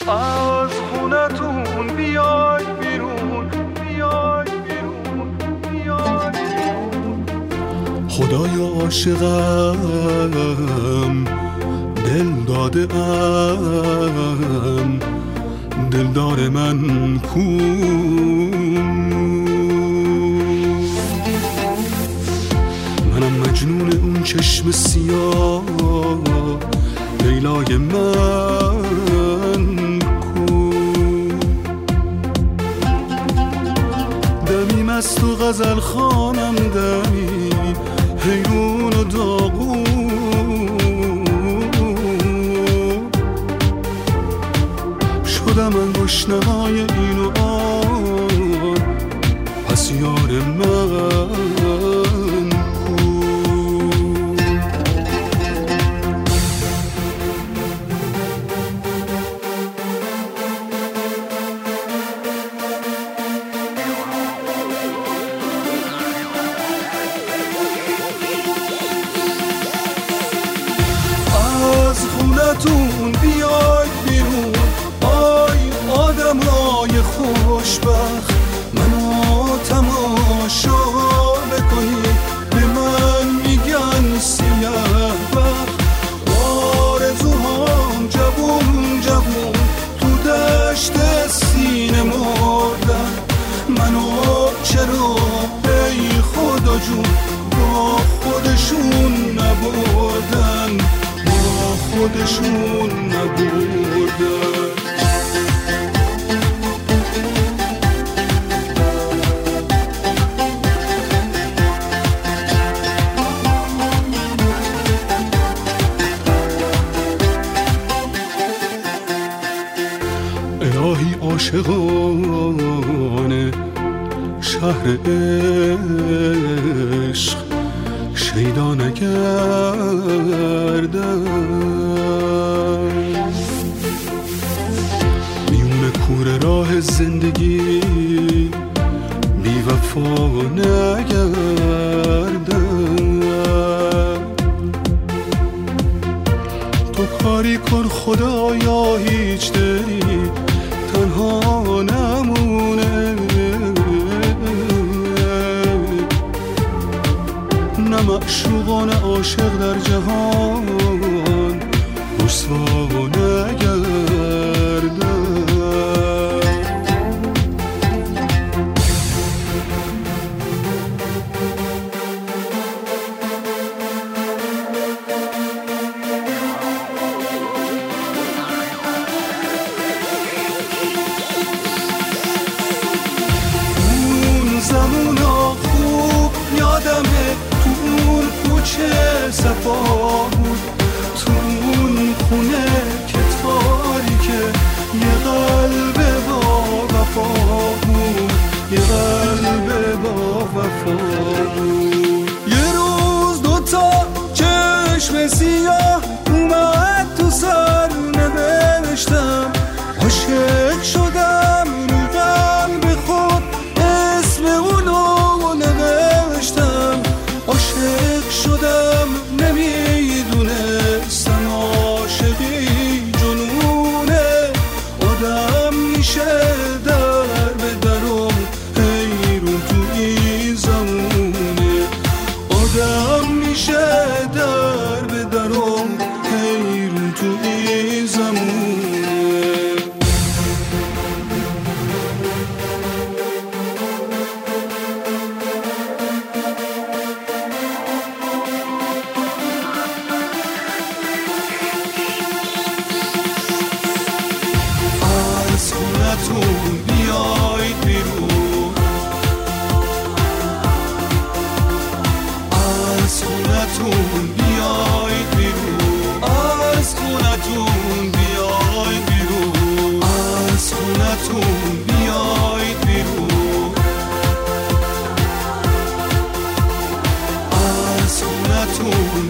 از خونتون بیای بیرون، بیای بیرون، بیای بیرون. خدایا عاشقم، دل داده ام، دلدار من کو؟ منم مجنون اون چشم سیاه، لیلای من کو؟ دمی مست و غزل خوانم، دمی حیرون و داغون، شدم من گشنه‌های این و آن، پس یار من خونتون بیاید بیرون. آی آدمای خوشبخت، منو تماشا بکنید، به من میگن سیاه بخت. آرزوهام جوون جوون تو دشت سینه مردن، منو چرا ای خدا جون با خودشون نبردن، خودشون نبردن. الهی عاشقانه شهر عشق، شیدا نگردن، میون کوره راه زندگی بی وفا نگردن. تو کاری کن خدایا هیچ دلی تنها نمونه، نه معشوق و نه عاشق در جهان رسوا نگردن. اون زمونا خوب یادمه، تو اون کوچه صفا بود، تو اون خونه که تاریکه، یه قلب با وفا بود، یه قلب با وفا بود. یه روز دوتا چشم سیاه اومد تو سر نوشتم، عاشق شدم رو قلب خود، اسم اونو نوشتم. عاشق شدم نمیدونستم عاشقی جنونه، آدم میشه در به درم حیرون تو این زمونه، آدم میشه در به درم حیرون تو این زمونه. از خونتون بیاید بیرون، از خونتون بیاید بیرون، از خونتون بیاید بیرون، از خونتون بیاید بیرون، از خونتون